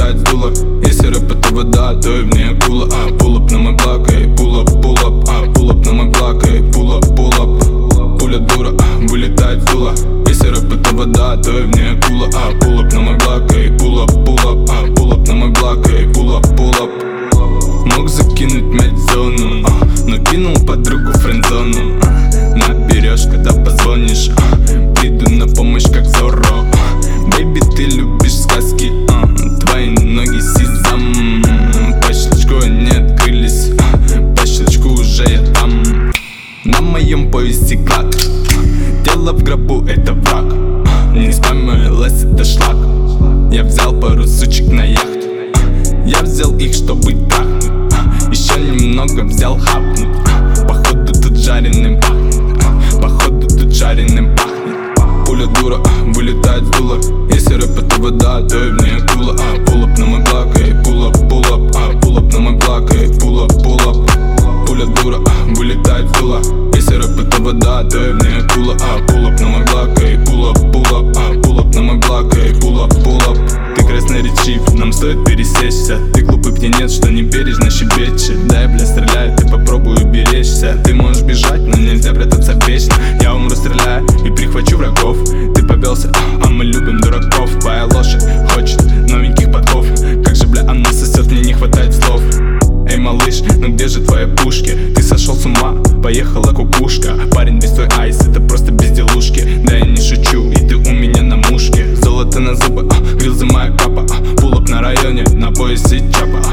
вылетает с дула. Если рэп это вода, то и в ней акула. Пулап на мой блак, эй, пулап, пулап на мой блак, эй, пулап. Пуля дура, вылетает с дула. Если рэп это вода, то и в ней акула. Пулап на мой блак, эй, пулап на мой блак, эй, пулап. Мог закинуть мяч в зону, но кинул подругу в френдзону. Наберешь, когда позвонишь, приду на помощь как Зорро. Бэйби, ты любишь сказки, твои ноги сизам. По щелчку они открылись, по щелчку уже я там. На моем поясе клад, тело в гробу это враг. Не спамилась, это шлак. Я взял пару сучек на яхту, я взял их, чтобы трахнуть. Еще немного взял хапнуть. Походу тут жареным пахнет, походу тут жареным пахнет. Пуля дура, вылетает с дула. Если рэп это вода, то и в ней акула. Пулап на мой блак, эй, пулап. Пулап на мой блак, эй, пулап. Пуля дура, вылетает с дула. Если рэп это вода, то и в ней акула. Пулап на мой блак, эй, пулап. Пулап на мой блак, эй, пулап. Ты красноречив, нам стоит пересечься. Ты глупый птенец, что не бережно щебечешь. Да я, бля, стреляю, ты попробуй уберечься. Ты можешь бежать, но нельзя прятаться вечно. Я умру, стреляя, и прихвачу врагов. Ты повелся, а мы любим дураков. Твоя лошадь хочет новеньких подков. Как же, бля, она сосет, мне не хватает слов. Эй, малыш, ну где же твои пушки? Ты сошел с ума, поехала кукушка. Парень, весь твой айс, это просто безделушки. Да я не шучу, и ты у меня на мушке. Золото на зубы, грилзы моя капа. Пулап на районе, на поясе чапа.